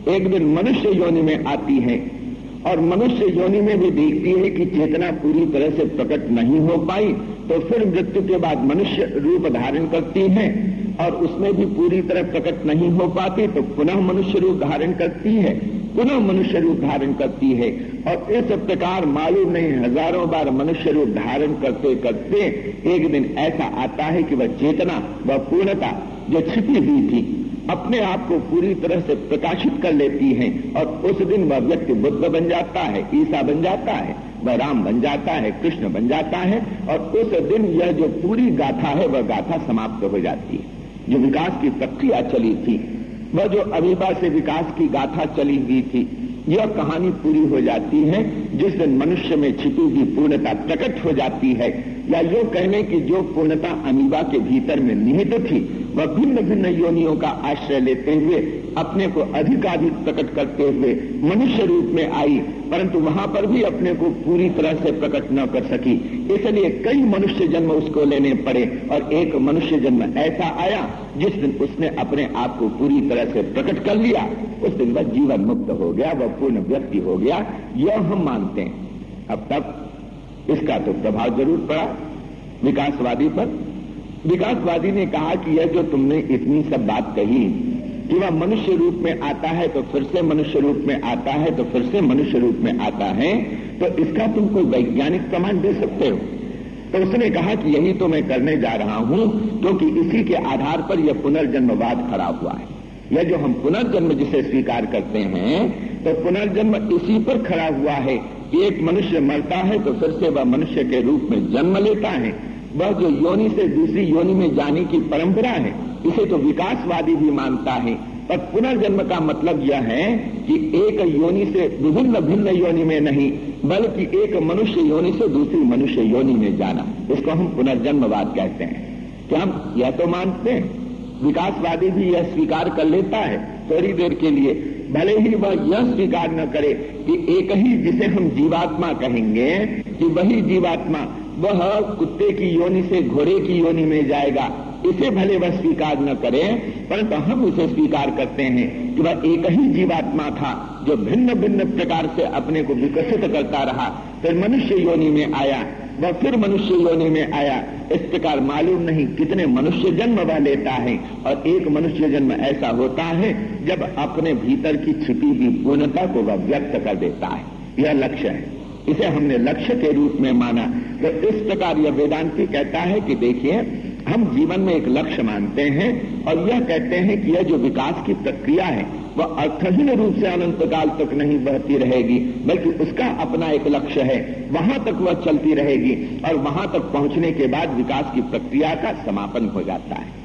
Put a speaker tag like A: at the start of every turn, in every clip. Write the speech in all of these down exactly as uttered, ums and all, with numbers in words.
A: एक दिन मनुष्य योनि में आती है और मनुष्य योनि में भी देखती है कि चेतना पूरी तरह से प्रकट नहीं हो पाई, तो फिर मृत्यु के बाद मनुष्य रूप धारण करती है और उसमें भी पूरी तरह प्रकट नहीं हो पाती, तो पुनः मनुष्य रूप धारण करती है, पुनः मनुष्य रूप धारण करती है। और इस प्रकार मालूम नहीं हजारों बार मनुष्य रूप धारण करते करते एक दिन ऐसा आता है कि वह चेतना, वह पूर्णता जो छिपी हुई थी अपने आप को पूरी तरह से प्रकाशित कर लेती है और उस दिन वह व्यक्ति बुद्ध बन जाता है, ईसा बन जाता है, वह राम बन जाता है, कृष्ण बन जाता है। और उस दिन यह जो पूरी गाथा है वह गाथा समाप्त हो जाती है। जो विकास की प्रक्रिया चली थी, वह जो अमीबा से विकास की गाथा चली हुई थी, यह कहानी पूरी हो जाती है जिस दिन मनुष्य में छिपी हुई पूर्णता प्रकट हो जाती है। या यो कहने की जो पूर्णता अमीबा के भीतर में निहित थी वह भिन्न भिन्न योनियों का आश्रय लेते हुए अपने को अधिकाधिक प्रकट करते हुए मनुष्य रूप में आई, परंतु वहां पर भी अपने को पूरी तरह से प्रकट न कर सकी, इसलिए कई मनुष्य जन्म उसको लेने पड़े। और एक मनुष्य जन्म ऐसा आया जिस दिन उसने अपने आप को पूरी तरह से प्रकट कर लिया, उस दिन वह जीवन मुक्त हो गया, वह पूर्ण व्यक्ति हो गया, यह हम मानते हैं। अब तक इसका तो प्रभाव जरूर पड़ा विकासवादी पर। विकासवादी ने कहा कि यह जो तुमने इतनी सब बात कही कि वह मनुष्य रूप में आता है तो फिर से मनुष्य रूप में आता है तो फिर से मनुष्य रूप में आता है, तो इसका तुम कोई वैज्ञानिक प्रमाण दे सकते हो? तो उसने कहा कि यही तो मैं करने जा रहा हूं, क्योंकि इसी के आधार पर यह पुनर्जन्मवाद खड़ा हुआ है। यह जो हम पुनर्जन्म जिसे स्वीकार करते हैं, तो पुनर्जन्म इसी पर खड़ा हुआ है कि एक मनुष्य मरता है तो फिर से वह मनुष्य के रूप में जन्म लेता है। वह जो योनि से दूसरी योनि में जाने की परंपरा है, इसे तो विकासवादी भी मानता है। पर पुनर्जन्म का मतलब यह है कि एक योनि से विभिन्न भिन्न योनि में नहीं, बल्कि एक मनुष्य योनि से दूसरी मनुष्य योनि में जाना, इसको हम पुनर्जन्मवाद कहते हैं। क्या हम यह तो मानते हैं? विकासवादी भी यह स्वीकार कर लेता है थोड़ी देर के लिए, भले ही वह यह स्वीकार न करे कि एक ही जिसे हम जीवात्मा कहेंगे कि वही जीवात्मा वह कुत्ते की योनि से घोड़े की योनि में जाएगा, इसे भले वह स्वीकार न करे, परंतु हम उसे स्वीकार करते हैं कि वह एक ही जीवात्मा था जो भिन्न भिन्न प्रकार से अपने को विकसित करता रहा, फिर मनुष्य योनि में आया, वह फिर मनुष्य योनि में आया। इस प्रकार मालूम नहीं कितने मनुष्य जन्म वह लेता है, और एक मनुष्य जन्म ऐसा होता है जब अपने भीतर की छिपी हुई पूर्णता को वह व्यक्त कर देता है। यह लक्ष्य है, इसे हमने लक्ष्य के रूप में माना। तो इस प्रकार यह वेदांती कहता है कि देखिए, हम जीवन में एक लक्ष्य मानते हैं और यह कहते हैं कि यह जो विकास की प्रक्रिया है वह अर्थहीन रूप से अनंत काल तक नहीं बहती रहेगी, बल्कि उसका अपना एक लक्ष्य है, वहां तक वह चलती रहेगी और वहां तक पहुंचने के बाद विकास की प्रक्रिया का समापन हो जाता है।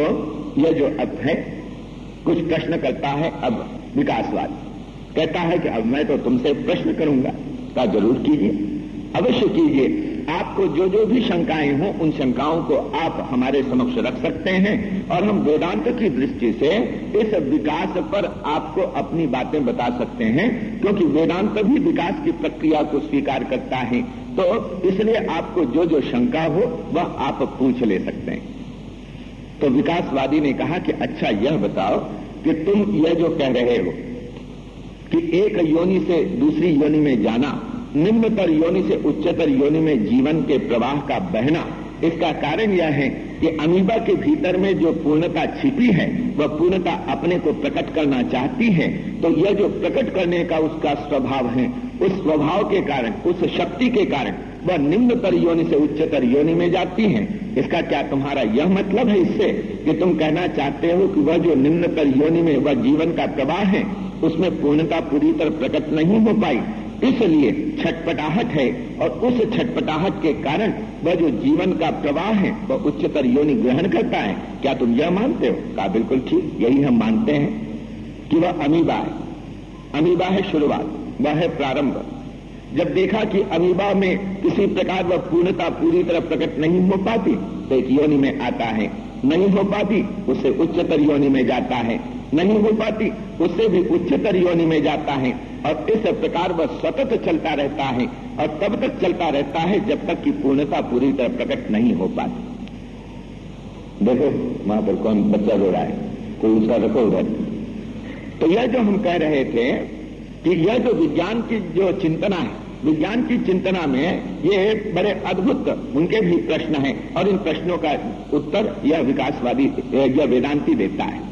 A: तो यह जो अर्थ है, कुछ प्रश्न करता है अब विकासवाद, कहता है कि अब मैं तो तुमसे प्रश्न करूंगा। का जरूर कीजिए, अवश्य कीजिए। आपको जो जो भी शंकाएं हों उन शंकाओं को आप हमारे समक्ष रख सकते हैं और हम वेदांत की दृष्टि से इस विकास पर आपको अपनी बातें बता सकते हैं, क्योंकि वेदांत भी विकास की प्रक्रिया को स्वीकार करता है। तो इसलिए आपको जो जो शंका हो वह आप पूछ ले सकते हैं। तो विकासवादी ने कहा कि अच्छा यह बताओ कि तुम यह जो कह रहे हो कि एक योनि से दूसरी योनि में जाना, निम्नतर योनि से उच्चतर योनि में जीवन के प्रवाह का बहना, इसका कारण यह है कि अमीबा के भीतर में जो पूर्णता छिपी है वह पूर्णता अपने को प्रकट करना चाहती है। तो यह जो प्रकट करने का उसका स्वभाव है, उस स्वभाव के कारण, उस शक्ति के कारण वह निम्नतर योनि से उच्चतर योनि में जाती है। इसका क्या तुम्हारा यह मतलब है इससे कि तुम कहना चाहते हो कि वह जो निम्नतर योनि में वह जीवन का प्रवाह है उसमें पूर्णता पूरी तरह प्रकट नहीं हो पाई, इसलिए छटपटाहट है, और उस छटपटाहट के कारण वह जो जीवन का प्रवाह है वह उच्चतर योनि ग्रहण करता है? क्या तुम यह मानते हो? कहा बिल्कुल ठीक, यही हम मानते हैं कि वह अमीबा है। अमीबा है शुरुआत, वह है प्रारंभ। जब देखा कि अमीबा में किसी प्रकार वह पूर्णता पूरी तरह प्रकट नहीं हो पाती तो एक योनि में आता है, नहीं हो पाती उससे उच्चतर योनि में जाता है, नहीं हो पाती उससे भी उच्चतर योनि में जाता है, और इस प्रकार वह सतत चलता रहता है और तब तक चलता रहता है जब तक कि पूर्णता पूरी तरह प्रकट नहीं हो पाती। देखो वहां पर कौन बच्चा रो रहा है, कोई उसका रखो उधर। तो यह जो हम कह रहे थे कि यह जो विज्ञान की जो चिंतना है, विज्ञान की चिंतना में ये बड़े अद्भुत उनके भी प्रश्न हैं और इन प्रश्नों का उत्तर यह विकासवादी यह वेदांती देता है।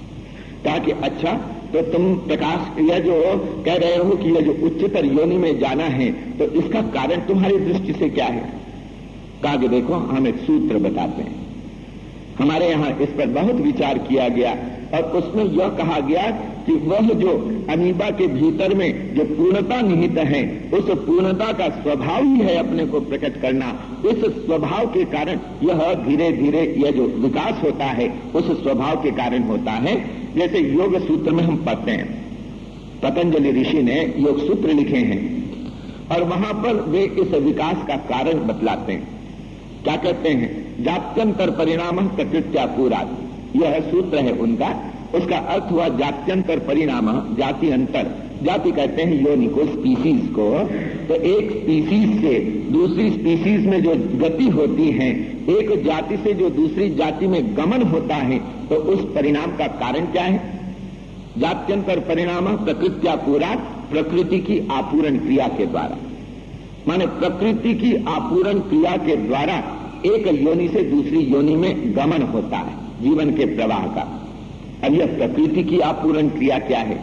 A: ताकि अच्छा तो तुम प्रकाश यह जो कह रहे हो कि यह जो उच्चतर योनि में जाना है तो इसका कारण तुम्हारी दृष्टि से क्या है? कहा कि देखो हम एक सूत्र बताते हैं। हमारे यहाँ इस पर बहुत विचार किया गया और उसमें यह कहा गया कि वह जो अमीबा के भीतर में जो पूर्णता निहित है उस पूर्णता का स्वभाव ही है अपने को प्रकट करना। इस स्वभाव के कारण यह धीरे धीरे यह जो विकास होता है उस स्वभाव के कारण होता है। जैसे योग सूत्र में हम पढ़ते हैं, पतंजलि ऋषि ने योग सूत्र लिखे हैं और वहां पर वे इस विकास का कारण बतलाते हैं। क्या कहते हैं? जात्यंतर परिणाम प्रकृत्या पूरा, यह सूत्र है उनका। उसका अर्थ हुआ जात्यंतर परिणाम, जाति अंतर। जाति कहते हैं योनि को, स्पीसीज को। तो एक स्पीसीज से दूसरी स्पीसीज में जो गति होती है, एक जाति से जो दूसरी जाति में गमन होता है, तो उस परिणाम का कारण क्या है? जात्यंतर परिणाम प्रकृत्या पूरा, प्रकृति की आपूरण क्रिया के द्वारा। माने प्रकृति की आपूरण क्रिया के द्वारा एक योनि से दूसरी योनि में गमन होता है जीवन के प्रवाह का। अब यह प्रकृति की आपूरण क्रिया क्या है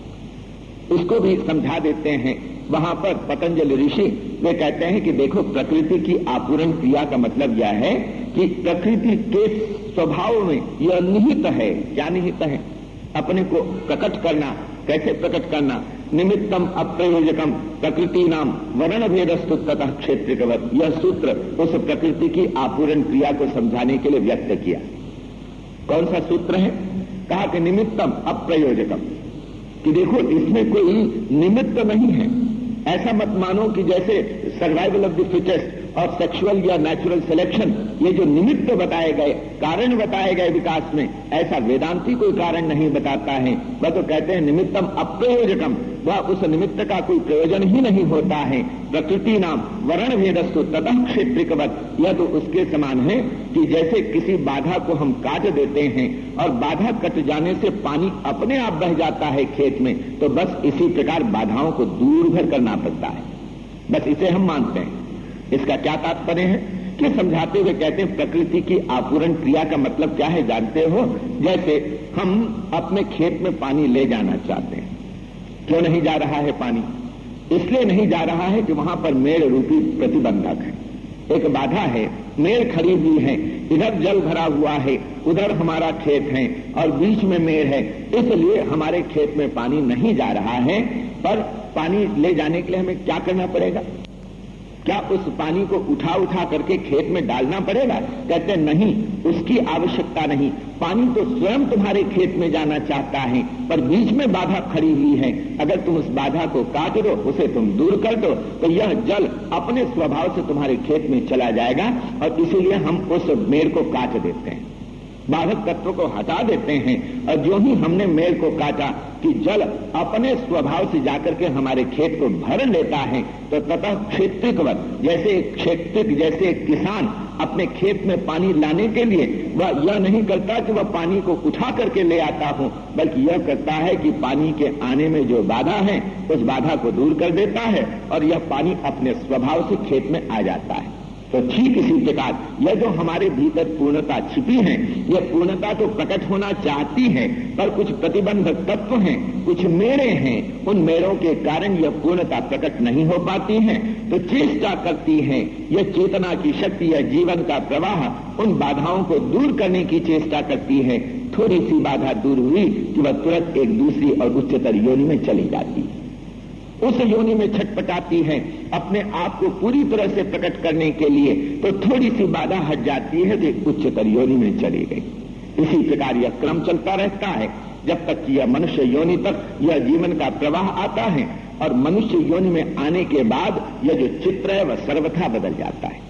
A: उसको भी समझा देते हैं। वहां पर पतंजलि ऋषि वे कहते हैं कि देखो प्रकृति की आपूरण क्रिया का मतलब यह है कि प्रकृति के स्वभाव में यह निहित है। क्या निहित है? अपने को प्रकट करना। कैसे प्रकट करना? निमित्तम अप्रयोजकम प्रकृति नाम वर्ण भेदस्तु ततः क्षेत्रिकवत। यह सूत्र उस प्रकृति की आपूरण क्रिया को समझाने के लिए व्यक्त किया। कौन सा सूत्र है? कहा कि निमित्तम अप्रयोजकम, कि देखो इसमें कोई निमित्त नहीं है। ऐसा मत मानो कि जैसे सर्वाइवल ऑफ द फिटेस्ट और सेक्सुअल या नेचुरल सिलेक्शन ये जो निमित्त बताए गए, कारण बताए गए विकास में, ऐसा वेदांती कोई कारण नहीं बताता है। वह तो कहते हैं निमित्तम अप्रयोजकम, वह उस निमित्त का कोई प्रयोजन ही नहीं होता है। प्रकृति नाम वर्ण भेदस्तु ततः क्षेत्रिकवत, यह तो उसके समान है कि जैसे किसी बाधा को हम काट देते हैं और बाधा कट जाने से पानी अपने आप बह जाता है खेत में, तो बस इसी प्रकार बाधाओं को दूर भर करना पड़ता है। बस इसे हम मानते हैं। इसका क्या तात्पर्य है कि समझाते हुए कहते हैं प्रकृति की आपूरण क्रिया का मतलब क्या है जानते हो? जैसे हम अपने खेत में पानी ले जाना चाहते हैं, क्यों नहीं जा रहा है पानी? इसलिए नहीं जा रहा है कि वहां पर मेड़ रूपी प्रतिबंधक है, एक बाधा है, मेड़ खड़ी हुई है। इधर जल भरा हुआ है, उधर हमारा खेत है और बीच में मेड़ है, इसलिए हमारे खेत में पानी नहीं जा रहा है। पर पानी ले जाने के लिए हमें क्या करना पड़ेगा? क्या उस पानी को उठा उठा करके खेत में डालना पड़ेगा? कहते नहीं, उसकी आवश्यकता नहीं। पानी तो स्वयं तुम्हारे खेत में जाना चाहता है, पर बीच में बाधा खड़ी हुई है। अगर तुम उस बाधा को काट दो, उसे तुम दूर कर दो, तो यह जल अपने स्वभाव से तुम्हारे खेत में चला जाएगा। और इसीलिए हम उस मेड़ को काट देते हैं, बाधक तत्व को हटा देते हैं। और जो ही हमने मेड़ को काटा कि जल अपने स्वभाव से जाकर के हमारे खेत को भर लेता है, तो ततः क्षेत्रिकवत, जैसे क्षेत्रिक जैसे किसान अपने खेत में पानी लाने के लिए वह यह नहीं करता कि वह पानी को उठा करके ले आता हो, बल्कि यह करता है कि पानी के आने में जो बाधा है उस बाधा को दूर कर देता है और यह पानी अपने स्वभाव से खेत में आ जाता है। तो ठीक इसी प्रकार यह जो हमारे भीतर पूर्णता छिपी है, यह पूर्णता तो प्रकट होना चाहती है, पर कुछ प्रतिबंधक तत्व हैं, कुछ मेड़े हैं। उन मेड़ों के कारण यह पूर्णता प्रकट नहीं हो पाती है। तो चेष्टा करती है यह चेतना की शक्ति, यह जीवन का प्रवाह उन बाधाओं को दूर करने की चेष्टा करती है। थोड़ी सी बाधा दूर हुई कि वह तुरंत एक दूसरी और उच्चतर योनि में चली जाती है, उस योनि में छटपटाती है अपने आप को पूरी तरह से प्रकट करने के लिए। तो थोड़ी सी बाधा हट जाती है तो उच्चतर योनि में चली गई। इसी प्रकार यह क्रम चलता रहता है जब तक कि यह मनुष्य योनि तक यह जीवन का प्रवाह आता है। और मनुष्य योनि में आने के बाद यह जो चित्र है वह सर्वथा बदल जाता है।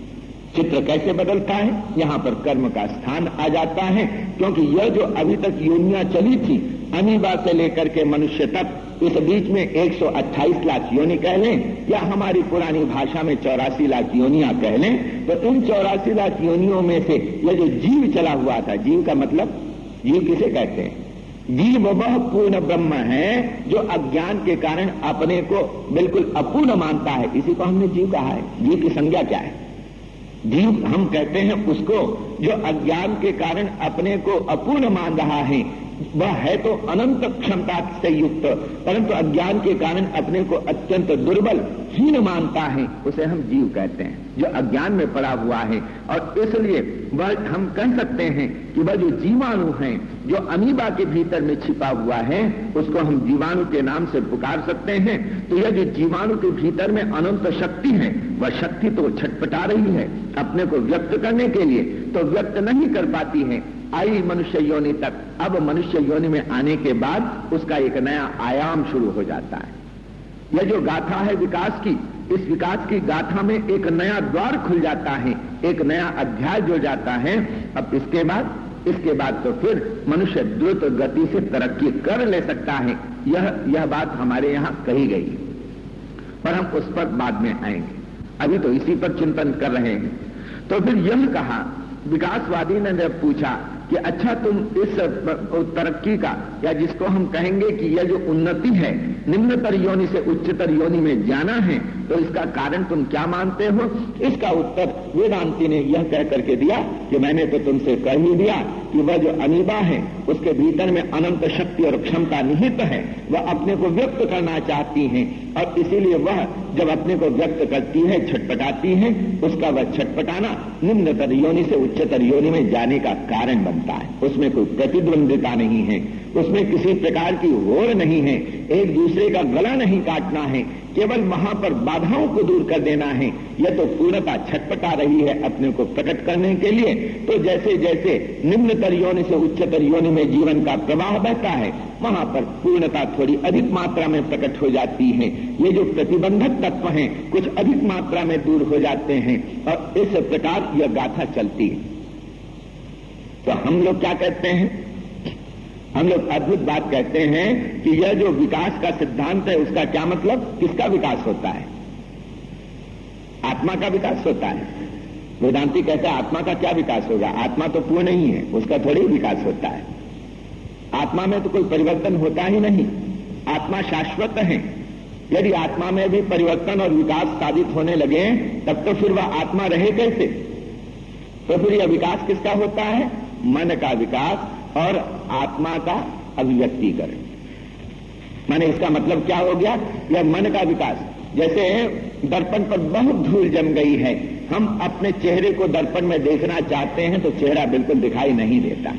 A: चित्र कैसे बदलता है? यहां पर कर्म का स्थान आ जाता है, क्योंकि यह जो अभी तक योनियां चली थी अमीबा से लेकर के मनुष्य तक, इस बीच में एक सौ अट्ठाईस लाख योनि कह लें या हमारी पुरानी भाषा में चौरासी लाख योनियां कह लें, तो इन चौरासी लाख योनियों में से यह जो जीव चला हुआ था, जीव का मतलब जीव किसे कहते हैं? जीव वह पूर्ण ब्रह्म है जो अज्ञान के कारण अपने को बिल्कुल अपूर्ण मानता है। इसी को हमने जीव कहा है। जीव की संज्ञा क्या है? जीव हम कहते हैं उसको जो अज्ञान के कारण अपने को अपूर्ण मान रहा है। वह है तो अनंत क्षमता से युक्त, परंतु अज्ञान के कारण अपने को अत्यंत दुर्बल हीन मानता है, उसे हम जीव कहते हैं, जो अज्ञान में पड़ा हुआ है। और इसलिए वह हम कह सकते हैं कि वह जो जीवाणु है, जो अमीबा के भीतर में छिपा हुआ है, उसको हम जीवाणु के नाम से पुकार सकते हैं। तो यह जो जीवाणु के भीतर में अनंत शक्ति है, वह शक्ति तो छटपटा रही है अपने को व्यक्त करने के लिए, तो व्यक्त नहीं कर पाती है। आई मनुष्य योनि तक, अब मनुष्य योनि में आने के बाद उसका एक नया आयाम शुरू हो जाता है। यह जो गाथा है विकास की, इस विकास की गाथा में एक नया द्वार खुल जाता है, एक नया अध्याय जुड़ जाता है। अब इसके बाद इसके बाद तो फिर मनुष्य द्रुत गति से तरक्की कर ले सकता है। यह यह बात हमारे यहां कही गई, पर हम उस पर बाद में आएंगे। अभी तो इसी पर चिंतन कर रहे हैं। तो फिर यह कहा, विकासवादी ने जब पूछा कि अच्छा तुम इस तरक्की का, या जिसको हम कहेंगे कि यह जो उन्नति है, निम्नतर योनि से उच्चतर योनि में जाना है, तो इसका कारण तुम क्या मानते हो? इसका उत्तर वेदांती ने यह कह करके दिया कि मैंने तो तुमसे कह ही दिया कि वह जो अमीबा है उसके भीतर में अनंत शक्ति और क्षमता निहित है। वह अपने को व्यक्त करना चाहती है, और इसीलिए वह जब अपने को व्यक्त करती है, छटपटाती है, उसका वह छटपटाना निम्नतर योनि से उच्चतर योनि में जाने का कारण बनता है। उसमें कोई प्रतिद्वंदिता नहीं है, उसमें किसी प्रकार की होड़ नहीं है, एक दूसरे का गला नहीं काटना है, केवल वहां पर बाधाओं को दूर कर देना है। यह तो पूर्णता छटपटा रही है अपने को प्रकट करने के लिए। तो जैसे जैसे निम्नतर योनि से उच्चतर योनि में जीवन का प्रवाह बहता है, वहां पर पूर्णता थोड़ी अधिक मात्रा में प्रकट हो जाती है। ये जो प्रतिबंधक तत्व हैं कुछ अधिक मात्रा में दूर हो जाते हैं, और इस प्रकार यह गाथा चलती है। तो हम लोग क्या कहते हैं? हम लोग अद्भुत बात कहते हैं कि यह जो विकास का सिद्धांत है, उसका क्या मतलब? किसका विकास होता है? आत्मा का विकास होता है। वेदांती कहता है आत्मा का क्या विकास होगा? आत्मा तो पूर्ण ही है, उसका थोड़ी विकास होता है। आत्मा में तो कोई परिवर्तन होता ही नहीं, आत्मा शाश्वत है। यदि आत्मा में भी परिवर्तन और विकास साबित होने लगे, तब तो फिर वह आत्मा रहे कैसे? तो फिर यह विकास किसका होता है? मन का विकास और आत्मा का अभिव्यक्तिकरण। माने इसका मतलब क्या हो गया? यह मन का विकास। जैसे दर्पण पर बहुत धूल जम गई है, हम अपने चेहरे को दर्पण में देखना चाहते हैं तो चेहरा बिल्कुल दिखाई नहीं देता।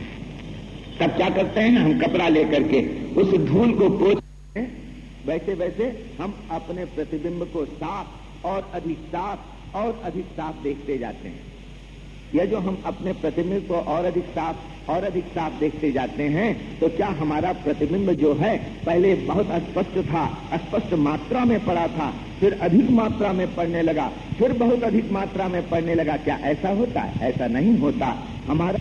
A: तब क्या करते हैं? हम कपड़ा लेकर के उस धूल को पोंछते हैं। वैसे वैसे हम अपने प्रतिबिंब को साफ और अधिक साफ और अधिक साफ देखते जाते हैं। यह जो हम अपने प्रतिबिंब को और अधिक साफ और अधिक साफ देखते जाते हैं, तो क्या हमारा प्रतिबिंब जो है पहले बहुत अस्पष्ट था, अस्पष्ट मात्रा में पड़ा था, फिर अधिक मात्रा में पड़ने लगा, फिर बहुत अधिक मात्रा में पड़ने लगा? क्या ऐसा होता है? ऐसा नहीं होता। हमारा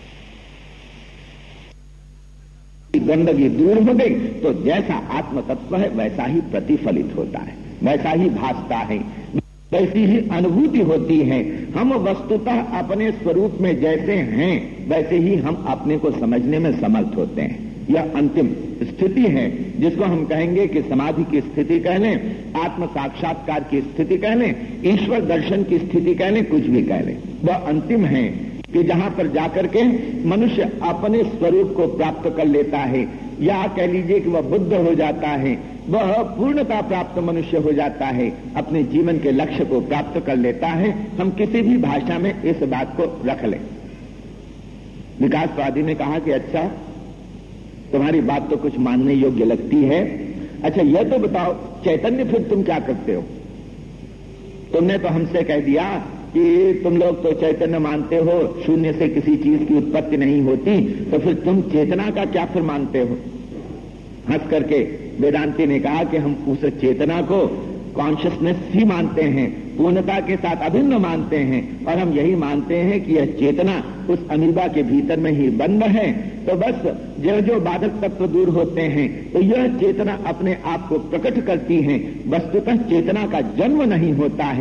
A: गंदगी दूर हो गई तो जैसा आत्म तत्व है वैसा ही प्रतिफलित होता है, वैसा ही भासता है, वैसी ही अनुभूति होती है। हम वस्तुतः अपने स्वरूप में जैसे हैं वैसे ही हम अपने को समझने में समर्थ होते हैं। यह अंतिम स्थिति है जिसको हम कहेंगे कि समाधि की स्थिति कह लें, आत्म साक्षात्कार की स्थिति कह लें, ईश्वर दर्शन की स्थिति कह लें, कुछ भी कह लें। वह अंतिम है कि जहां पर जाकर के मनुष्य अपने स्वरूप को प्राप्त कर लेता है, या कह लीजिए कि वह बुद्ध हो जाता है, वह पूर्णता प्राप्त मनुष्य हो जाता है, अपने जीवन के लक्ष्य को प्राप्त कर लेता है। हम किसी भी भाषा में इस बात को रख लें। विकासवादी ने कहा कि अच्छा तुम्हारी बात तो कुछ मानने योग्य लगती है, अच्छा यह तो बताओ चैतन्य फिर तुम क्या करते हो? तुमने तो हमसे कह दिया कि तुम लोग तो चैतन्य मानते हो, शून्य से किसी चीज की उत्पत्ति नहीं होती, तो फिर तुम चेतना का क्या फिर मानते हो? हंस करके वेदांती ने कहा कि हम उस चेतना को कॉन्शियसनेस ही मानते हैं, पूर्णता के साथ अभिन्न मानते हैं, और हम यही मानते हैं कि यह चेतना उस अमीबा के भीतर में ही बंद है। तो बस जो जो बाधक तत्व दूर होते हैं तो यह चेतना अपने आप को प्रकट करती है। वस्तुतः चेतना का जन्म नहीं होता है,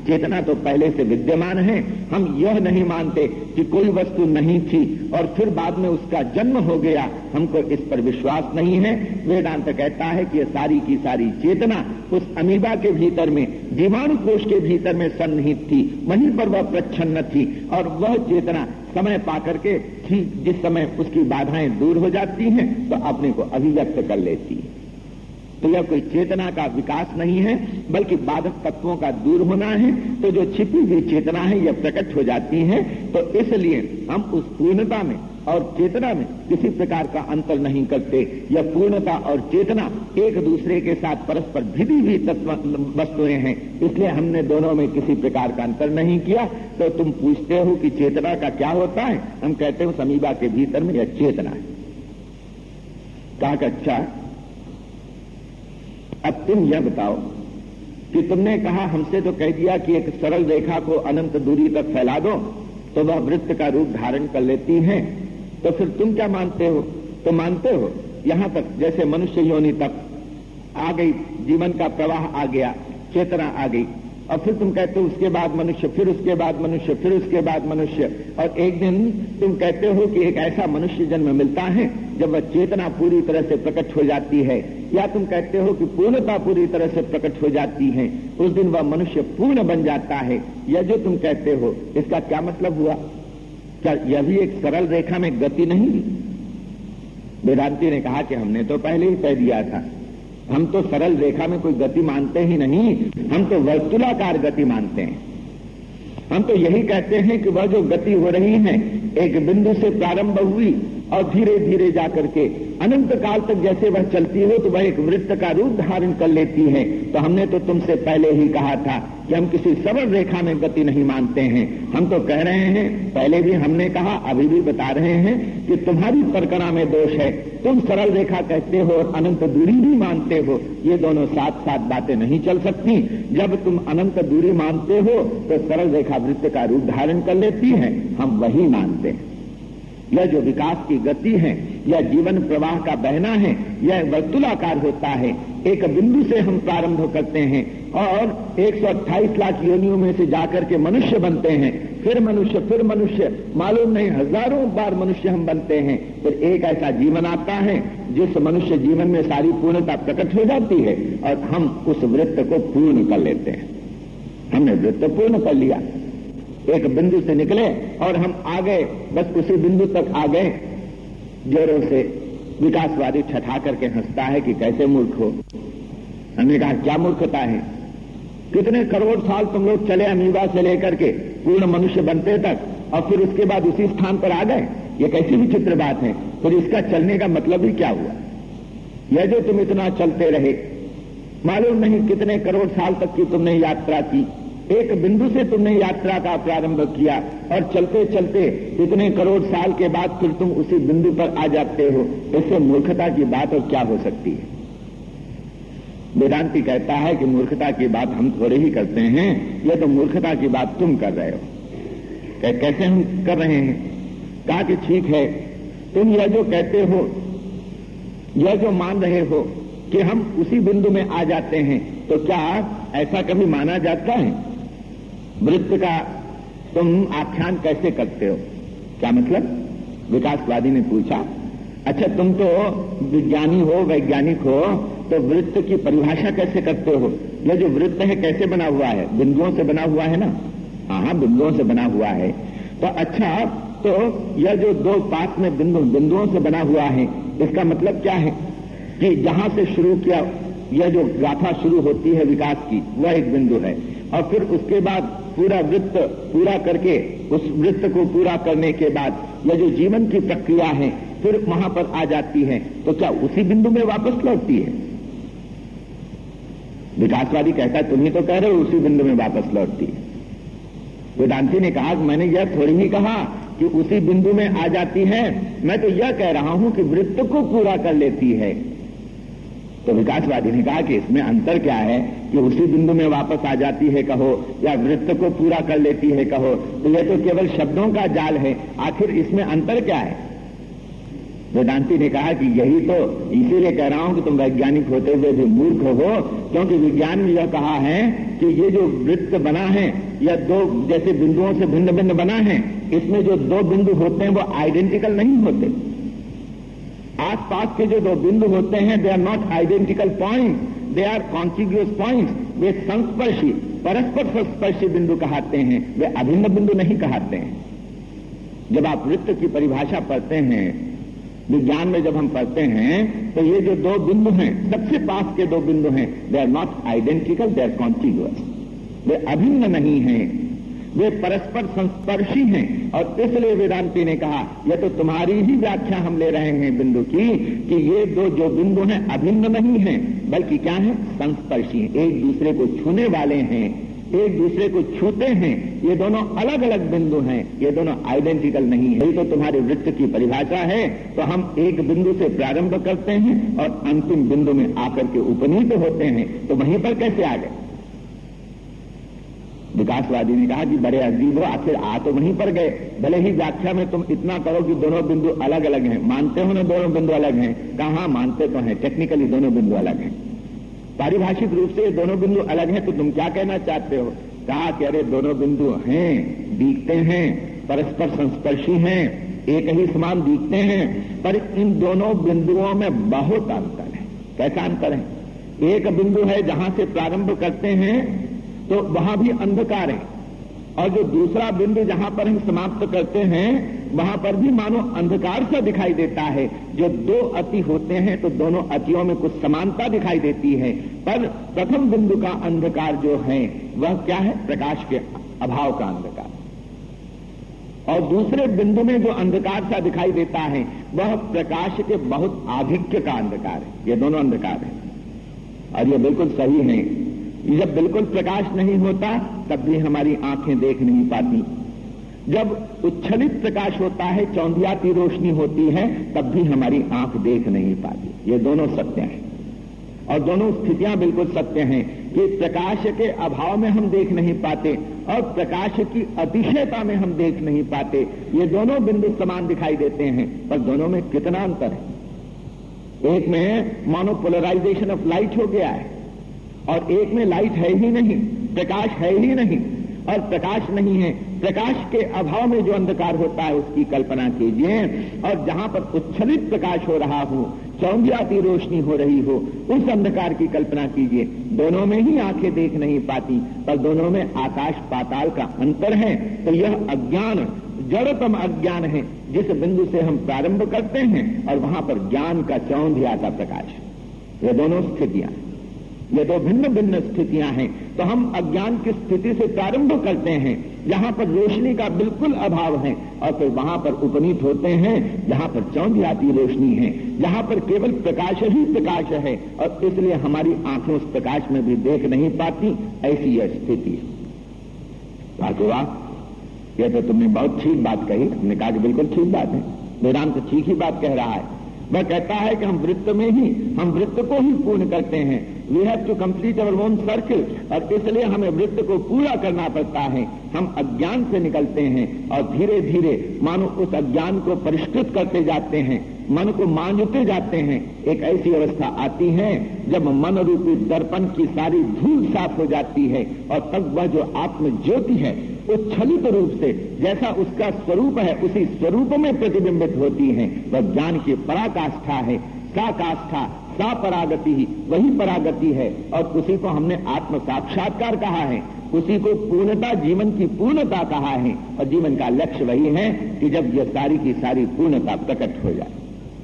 A: चेतना तो पहले से विद्यमान है। हम यह नहीं मानते कि कोई वस्तु नहीं थी और फिर बाद में उसका जन्म हो गया, हमको इस पर विश्वास नहीं है। वेदांत कहता है कि यह सारी की सारी चेतना उस अमीबा के भीतर में, जीवाणु कोश के भीतर में सन्निहित थी, वहीं पर वह प्रच्छन्न थी और वह चेतना समय पाकर के ठीक जिस समय उसकी बाधाएं दूर हो जाती हैं तो अपने को अभिव्यक्त कर लेती है। तो यह कोई चेतना का विकास नहीं है, बल्कि बाधक तत्वों का दूर होना है। तो जो छिपी हुई चेतना है यह प्रकट हो जाती है। तो इसलिए हम उस पूर्णता में और चेतना में किसी प्रकार का अंतर नहीं करते। यह पूर्णता और चेतना एक दूसरे के साथ परस्पर भिदी हुई तत्व वस्तुएं हैं, इसलिए हमने दोनों में किसी प्रकार का अंतर नहीं किया। तो तुम पूछते हो कि चेतना का क्या होता है, हम कहते हो अमीबा के भीतर में यह चेतना है। कहा कि अच्छा, अब तुम यह बताओ कि तुमने कहा हमसे तो कह दिया कि एक सरल रेखा को अनंत दूरी तक फैला दो तो वह वृत्त का रूप धारण कर लेती है, तो फिर तुम क्या मानते हो? तो मानते हो यहां तक जैसे मनुष्य योनि तक आ गई, जीवन का प्रवाह आ गया, चेतना आ गई, और फिर तुम कहते हो उसके बाद मनुष्य, फिर उसके बाद मनुष्य, फिर उसके बाद मनुष्य, और एक दिन तुम कहते हो कि एक ऐसा मनुष्य जन्म मिलता है जब वह चेतना पूरी तरह से प्रकट हो जाती है, या तुम कहते हो कि पूर्णता पूरी तरह से प्रकट हो जाती है, उस दिन वह मनुष्य पूर्ण बन जाता है। यह जो तुम कहते हो इसका क्या मतलब हुआ? क्या यह भी एक सरल रेखा में गति नहीं? वेदांती ने कहा कि हमने तो पहले ही कह दिया था, हम तो सरल रेखा में कोई गति मानते ही नहीं, हम तो वर्तुलाकार गति मानते हैं। हम तो यही कहते हैं कि वह जो गति हो रही है एक बिंदु से प्रारंभ हुई और धीरे धीरे जाकर के अनंत काल तक जैसे वह चलती हो तो वह एक वृत्त का रूप धारण कर लेती है। तो हमने तो तुमसे पहले ही कहा था कि हम किसी सरल रेखा में गति नहीं मानते हैं। हम तो कह रहे हैं, पहले भी हमने कहा, अभी भी बता रहे हैं कि तुम्हारी परकना में दोष है। तुम सरल रेखा कहते हो और अनंत दूरी भी मानते हो, ये दोनों साथ साथ बातें नहीं चल सकती। जब तुम अनंत दूरी मानते हो तो सरल रेखा वृत्त का रूप धारण कर लेती है, हम वही मानते हैं। यह जो विकास की गति है, यह जीवन प्रवाह का बहना है, यह वर्तुलाकार होता है। एक बिंदु से हम प्रारंभ करते हैं और एक सौ अट्ठाईस लाख योनियों में से जाकर के मनुष्य बनते हैं, फिर मनुष्य, फिर मनुष्य, मालूम नहीं हजारों बार मनुष्य हम बनते हैं। फिर एक ऐसा जीवन आता है जिस मनुष्य जीवन में सारी पूर्णता प्रकट हो जाती है और हम उस वृत्त को पूर्ण कर लेते हैं। हमने वृत्त पूर्ण कर लिया, एक बिंदु से निकले और हम आ गए, बस उसी बिंदु तक आ गए। जोरों से विकासवादी ठठा करके हंसता है कि कैसे मूर्ख हो। हमने कहा क्या मूर्खता है? कितने करोड़ साल तुम लोग चले अमीबा से लेकर के पूर्ण मनुष्य बनते तक, और फिर उसके बाद उसी स्थान पर आ गए। ये कैसी विचित्र बात है? फिर इसका चलने का मतलब ही क्या हुआ? यह जो तुम इतना चलते रहे, मालूम नहीं कितने करोड़ साल तक की तुमने यात्रा की, एक बिंदु से तुमने यात्रा का प्रारंभ किया और चलते चलते इतने करोड़ साल के बाद फिर तुम उसी बिंदु पर आ जाते हो। इससे मूर्खता की बात और क्या हो सकती है? वेदांती कहता है कि मूर्खता की बात हम थोड़े ही करते हैं, यह तो मूर्खता की बात तुम कर रहे हो। कैसे हम कर रहे हैं? कहा कि ठीक है, तुम यह जो कहते हो, यह जो मान रहे हो कि हम उसी बिंदु में आ जाते हैं, तो क्या ऐसा कभी माना जाता है? वृत्त का तुम आख्यान कैसे करते हो? क्या मतलब? विकासवादी ने पूछा। अच्छा, तुम तो विज्ञानी हो, वैज्ञानिक हो, तो वृत्त की परिभाषा कैसे करते हो? यह जो वृत्त है कैसे बना हुआ है? बिंदुओं से बना हुआ है ना? हाँ हाँ, बिंदुओं से बना हुआ है। तो अच्छा, तो यह जो दो पास में बिंदु बिंदुओं से बना हुआ है, इसका मतलब क्या है? कि जहां से शुरू किया, यह जो गाथा शुरू होती है विकास की, वह एक बिंदु है, और फिर उसके बाद पूरा वृत्त पूरा करके, उस वृत्त को पूरा करने के बाद यह जो जीवन की प्रक्रिया है फिर वहां पर आ जाती है। तो क्या उसी बिंदु में वापस लौटती है? विकासवादी कहता है तुम ही तो कह रहे हो उसी बिंदु में वापस लौटती है। वेदांती ने कहा कि मैंने यह थोड़ी ही कहा कि उसी बिंदु में आ जाती है, मैं तो यह कह रहा हूं कि वृत्त को पूरा कर लेती है। तो विकासवादी ने कहा कि इसमें अंतर क्या है कि उसी बिंदु में वापस आ जाती है कहो, या वृत्त को पूरा कर लेती है कहो, तो यह तो केवल शब्दों का जाल है, आखिर इसमें अंतर क्या है? वेदांती ने कहा कि यही तो इसीलिए कह रहा हूं कि तुम वैज्ञानिक होते हुए भी मूर्ख हो, क्योंकि विज्ञान में यह कहा है कि ये जो वृत्त बना है या दो जैसे बिंदुओं से भिन्न भिन्न बना है, इसमें जो दो बिंदु होते हैं वो आइडेंटिकल नहीं होते। आसपास के जो दो बिंदु होते हैं they are not identical point, they are contiguous point. वे संस्पर्शी, परस्पर संस्पर्शी बिंदु कहते हैं, वे अभिन्न बिंदु नहीं कहते हैं। जब आप वृत्त की परिभाषा पढ़ते हैं, विज्ञान में जब हम पढ़ते हैं, तो ये जो दो बिंदु हैं, सबसे पास के दो बिंदु हैं, they are not identical, they are contiguous. वे अभिन्न नहीं हैं, वे परस्पर संस्पर्शी हैं। और इसलिए वेदांती ने कहा, यह तो तुम्हारी ही व्याख्या हम ले रहे हैं बिंदु की, कि ये दो जो बिंदु हैं अभिन्न नहीं हैं, बल्कि क्या है, संस्पर्शी, एक दूसरे को छूने वाले हैं, एक दूसरे को छूते हैं। ये दोनों अलग अलग बिंदु हैं, ये दोनों आइडेंटिकल नहीं है। यही तो तुम्हारे वृत्त की परिभाषा है। तो हम एक बिंदु से प्रारंभ करते हैं और अंतिम बिंदु में आकर के उपनीत होते हैं, तो वहीं पर कैसे आ गए? विकासवादी ने कहा कि बड़े अजीब हो, आखिर आ तो वहीं पर गए। भले ही व्याख्या में तुम इतना करो कि दोनों बिंदु अलग अलग हैं, मानते हो ना दोनों बिंदु अलग हैं? कहाँ मानते तो हैं, टेक्निकली दोनों बिंदु अलग हैं, पारिभाषिक रूप से दोनों बिंदु अलग हैं। तो तुम क्या कहना चाहते हो? कहा कि अरे दोनों बिंदु हैं, दिखते हैं, परस्पर संस्पर्शी हैं, एक ही समान दिखते हैं, पर इन दोनों बिंदुओं में बहुत अंतर है। कैसा अंतर है? एक बिंदु है जहां से प्रारंभ करते हैं तो वहां भी अंधकार है, और जो दूसरा बिंदु जहां पर हम समाप्त करते हैं वहां पर भी मानो अंधकार सा दिखाई देता है। जो दो अति होते हैं तो दोनों अतियों में कुछ समानता दिखाई देती है, पर प्रथम बिंदु का अंधकार जो है वह क्या है? प्रकाश के अभाव का अंधकार। और दूसरे बिंदु में जो अंधकार सा दिखाई देता है वह प्रकाश के बहुत आधिक्य का अंधकार है। ये दोनों अंधकार है और ये बिल्कुल सही है। जब बिल्कुल प्रकाश नहीं होता तब भी हमारी आंखें देख नहीं पाती, जब उच्छलित प्रकाश होता है, चौंधियाती रोशनी होती है, तब भी हमारी आंख देख नहीं पाती। ये दोनों सत्य हैं और दोनों स्थितियां बिल्कुल सत्य हैं कि प्रकाश के अभाव में हम देख नहीं पाते और प्रकाश की अतिशयता में हम देख नहीं पाते। ये दोनों बिंदु समान दिखाई देते हैं, पर दोनों में कितना अंतर है। एक में मानो पोलराइजेशन ऑफ लाइट हो गया है और एक में लाइट है ही नहीं, प्रकाश है ही नहीं, और प्रकाश नहीं है। प्रकाश के अभाव में जो अंधकार होता है उसकी कल्पना कीजिए, और जहां पर उच्छलित प्रकाश हो रहा हो, चौंधियाती रोशनी हो रही हो, उस अंधकार की कल्पना कीजिए। दोनों में ही आंखें देख नहीं पाती, पर दोनों में आकाश पाताल का अंतर है। तो यह अज्ञान, जड़तम अज्ञान है, जिस बिंदु से हम प्रारंभ करते हैं और वहां पर ज्ञान का चौंधियाता प्रकाश। ये दोनों स्थितियां, ये दो भिन्न भिन्न स्थितियां हैं। तो हम अज्ञान की स्थिति से प्रारंभ करते हैं जहां पर रोशनी का बिल्कुल अभाव है, और फिर वहां पर उपनीत होते हैं जहां पर चौंधियाती रोशनी है, जहां पर केवल प्रकाश ही प्रकाश है, और इसलिए हमारी आंखें उस प्रकाश में भी देख नहीं पाती। ऐसी यह स्थिति है। वाह, यह तो तुमने बहुत ठीक बात कही। हमने कहा कि बिल्कुल ठीक बात है, वेदांत तो ठीक ही बात कह रहा है। वह कहता है कि हम वृत्त में ही, हम वृत्त को ही पूर्ण करते हैं। We have to complete our own circle, और इसलिए हमें वृत्त को पूरा करना पड़ता है। हम अज्ञान से निकलते हैं और धीरे धीरे मानो उस अज्ञान को परिष्कृत करते जाते हैं, मन को मांझते जाते हैं। एक ऐसी अवस्था आती है जब मन रूपी दर्पण की सारी धूल साफ हो जाती है, और तब वह जो आत्म ज्योति है उच्छलित रूप से जैसा उसका स्वरूप है उसी स्वरूप में प्रतिबिंबित होती है। वह ज्ञान की पराकाष्ठा है, साकाष्ठा, सा परागति ही, वही परागति है, और उसी को हमने आत्म साक्षात्कार कहा है। उसी को पूर्णता, जीवन की पूर्णता कहा है, और जीवन का लक्ष्य वही है कि जब यह सारी की सारी पूर्णता प्रकट हो जाए।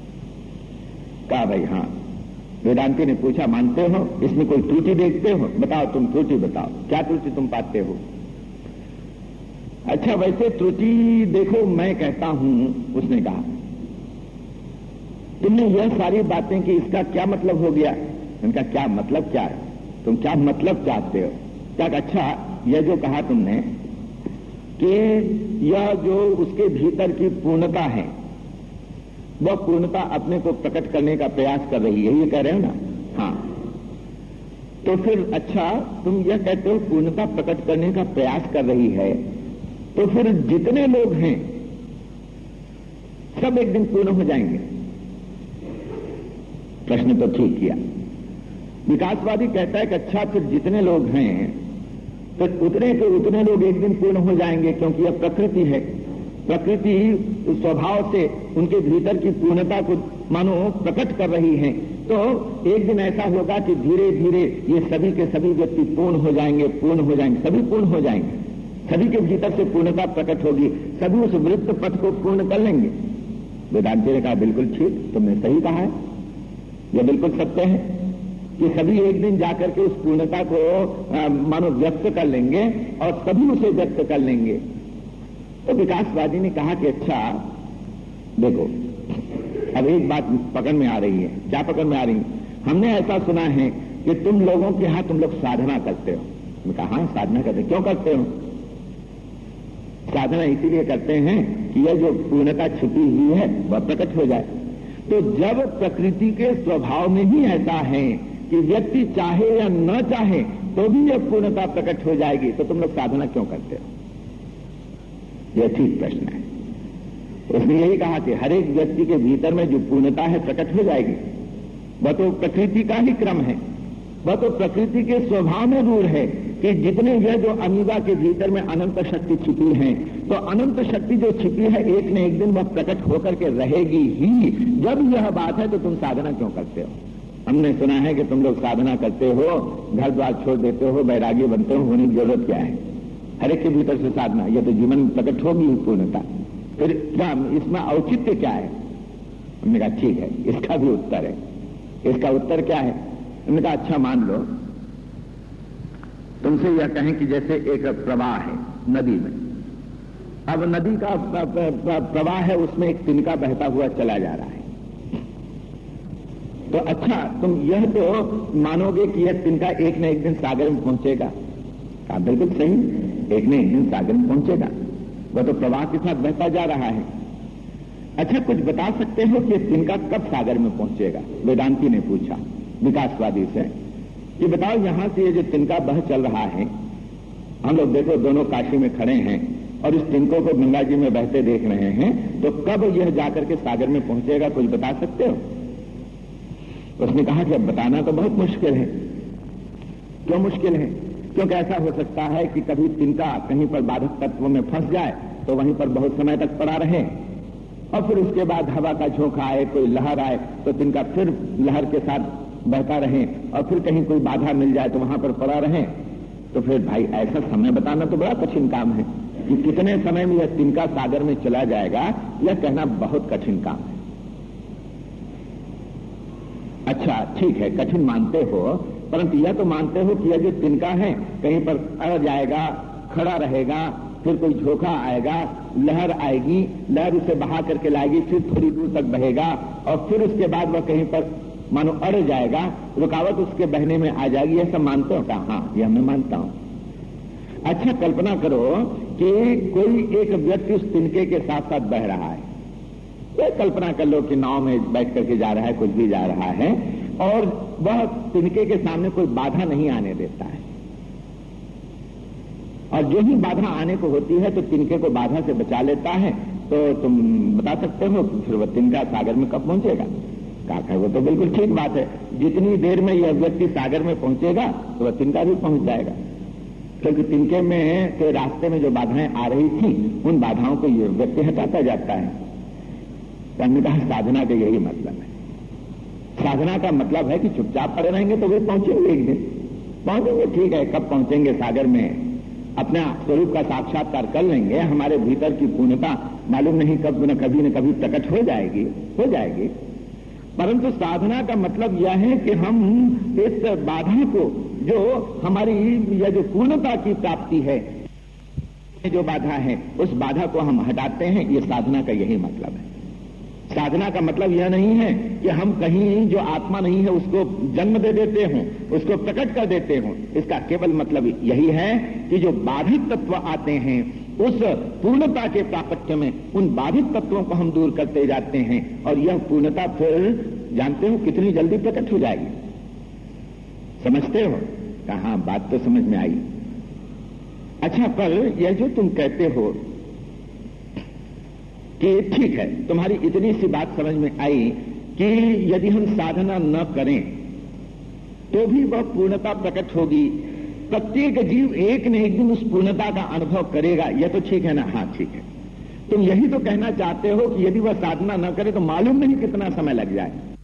A: कहा भाई हाँ। वेदांती ने पूछा, मानते हो, इसमें कोई त्रुटि देखते हो? बताओ, तुम त्रुटि बताओ, क्या त्रुटि तुम पाते हो? अच्छा, वैसे त्रुटि देखो मैं कहता हूं, उसने कहा, तुमने यह सारी बातें की, इसका क्या मतलब हो गया? उनका क्या मतलब क्या है? तुम क्या मतलब चाहते हो? क्या? अच्छा, यह जो कहा तुमने कि यह जो उसके भीतर की पूर्णता है वह पूर्णता अपने को प्रकट करने का प्रयास कर रही है, ये कह रहे हो ना? हाँ। तो फिर अच्छा, तुम यह कहते हो पूर्णता प्रकट करने का प्रयास कर रही है, तो फिर जितने लोग हैं सब एक दिन पूर्ण हो जाएंगे? प्रश्न तो ठीक किया। विकासवादी कहता है कि अच्छा, फिर जितने लोग हैं तो उतने के उतने लोग एक दिन पूर्ण हो जाएंगे, क्योंकि यह प्रकृति है। प्रकृति स्वभाव से उनके भीतर की पूर्णता को मानो प्रकट कर रही है। तो एक दिन ऐसा होगा कि धीरे धीरे ये सभी के सभी व्यक्ति पूर्ण हो जाएंगे, पूर्ण हो जाएंगे, सभी पूर्ण हो जाएंगे, सभी के भीतर से पूर्णता प्रकट होगी, सभी उस वृत्त पथ को पूर्ण कर लेंगे। वेदांति ने कहा बिल्कुल ठीक, तुमने सही कहा है, यह बिल्कुल सत्य है कि सभी एक दिन जाकर के उस पूर्णता को आ, मानो व्यक्त कर लेंगे और सभी उसे व्यक्त कर लेंगे। तो विकासवादी ने कहा कि अच्छा देखो, अब एक बात पकड़ में आ रही है। क्या पकड़ में आ रही है? हमने ऐसा सुना है कि तुम लोगों के यहां तुम लोग साधना करते हो। मैं कहा हाँ साधना करते। क्यों करते हो? साधना इसीलिए करते हैं कि यह जो पूर्णता छुपी हुई है वह प्रकट हो जाए। तो जब प्रकृति के स्वभाव में ही ऐसा है कि व्यक्ति चाहे या न चाहे तो भी यह पूर्णता प्रकट हो जाएगी, तो तुम लोग साधना क्यों करते हो? यह ठीक प्रश्न है। उसने यही कहा कि हर एक व्यक्ति के भीतर में जो पूर्णता है प्रकट हो जाएगी। वह तो प्रकृति का ही क्रम है, वह तो प्रकृति के स्वभाव में रूढ़ है कि जितने यह जो अमीबा के भीतर में अनंत शक्ति छिपी है, तो अनंत शक्ति जो छिपी है एक न एक दिन वह प्रकट होकर के रहेगी ही। जब यह बात है तो तुम साधना क्यों करते हो? हमने सुना है कि तुम लोग साधना करते हो, घर द्वार छोड़ देते हो, बैरागी बनते हो, होने की जरूरत क्या है? हर एक के भीतर से साधना, यह तो जीवन में प्रकट होगी पूर्णता। फिर क्या इसमें औचित्य क्या है? हमने कहा ठीक है, इसका भी उत्तर है। इसका उत्तर क्या है? हमने कहा अच्छा मान लो तुमसे यह कहें कि जैसे एक प्रवाह है नदी में। अब नदी का प्रवाह है, उसमें एक तिनका बहता हुआ चला जा रहा है। तो अच्छा तुम यह तो मानोगे कि यह तिनका एक न एक दिन सागर में पहुंचेगा। कहा बिल्कुल सही, एक न एक दिन सागर में पहुंचेगा, वह तो प्रवाह के साथ बहता जा रहा है। अच्छा कुछ बता सकते हो कि तिनका कब सागर में पहुंचेगा? वेदांती ने पूछा विकासवादी से कि बताओ यहां से ये जो तिनका बह चल रहा है, हम लोग देखो दोनों काशी में खड़े हैं और इस तिनकों को गंगा जी में बहते देख रहे हैं, तो कब यह जाकर के सागर में पहुंचेगा? कुछ बता सकते हो? उसने कहा कि अब बताना तो बहुत मुश्किल है। क्यों मुश्किल है? क्योंकि ऐसा हो सकता है कि कभी तिनका कहीं पर बाधक तत्वों में फंस जाए तो वहीं पर बहुत समय तक पड़ा रहे, और फिर उसके बाद हवा का झोंका आए, कोई लहर आए तो तिनका फिर लहर के साथ बहता रहे, और फिर कहीं कोई बाधा मिल जाए तो वहां पर पड़ा रहे। तो फिर भाई ऐसा समय बताना तो बड़ा कठिन काम है कि कितने समय में यह तिनका सागर में चला जाएगा, यह कहना बहुत कठिन काम है। अच्छा ठीक है, कठिन मानते हो, परंतु यह तो मानते हो कि यह जो तिनका है कहीं पर अड़ जाएगा, खड़ा रहेगा, फिर कोई झोंका आएगा, लहर आएगी, लहर उसे बहा करके लाएगी, फिर थोड़ी दूर तक बहेगा और फिर उसके बाद वह कहीं पर मानो अड़ जाएगा, रुकावट उसके बहने में आ जाएगी। यह सब मानते हो? कहा हाँ यह मैं मानता हूं। अच्छा कल्पना करो कि कोई एक व्यक्ति उस तिनके के साथ साथ बह रहा है। ये कल्पना कर लो कि नाव में बैठ करके जा रहा है, कुछ भी जा रहा है, और वह तिनके के सामने कोई बाधा नहीं आने देता है, और जो ही बाधा आने को होती है तो तिनके को बाधा से बचा लेता है। तो तुम बता सकते हो फिर वह तिनका सागर में कब पहुंचेगा? कहा वो तो बिल्कुल ठीक बात है, जितनी देर में यह व्यक्ति सागर में पहुंचेगा तो वह तिनका भी पहुंच जाएगा, क्योंकि तिनके में के रास्ते में जो बाधाएं आ रही थी उन बाधाओं को यह व्यक्ति हटाता जाता है। तो हमने कहा साधना का यही मतलब है। साधना का मतलब है कि चुपचाप पड़े रहेंगे तो वे पहुंचेंगे, एक दिन पहुंचेंगे। ठीक है, कब पहुंचेंगे सागर में? अपना स्वरूप का साक्षात्कार कर लेंगे, हमारे भीतर की पूर्णता मालूम नहीं कब न कभी न कभी प्रकट हो जाएगी हो जाएगी परंतु साधना का मतलब यह है कि हम इस बाधा को, जो हमारी यह जो पूर्णता की प्राप्ति है, जो बाधा है, उस बाधा को हम हटाते हैं। ये साधना का यही मतलब है। साधना का मतलब यह नहीं है कि हम कहीं जो आत्मा नहीं है उसको जन्म दे देते हों, उसको प्रकट कर देते हों। इसका केवल मतलब यही है कि जो बाधित तत्व आते हैं उस पूर्णता के प्राकट्य में उन बाधित तत्वों को हम दूर करते जाते हैं, और यह पूर्णता फिर जानते हो कितनी जल्दी प्रकट हो जाएगी। समझते हो? कहाँ बात तो समझ में आई। अच्छा पर यह जो तुम कहते हो कि ठीक है, तुम्हारी इतनी सी बात समझ में आई कि यदि हम साधना न करें तो भी वह पूर्णता प्रकट होगी, प्रत्येक जीव एक न एक दिन उस पूर्णता का अनुभव करेगा। यह तो ठीक है ना? हाँ ठीक है। तुम यही तो कहना चाहते हो कि यदि वह साधना न करे तो मालूम नहीं कितना समय लग जाए।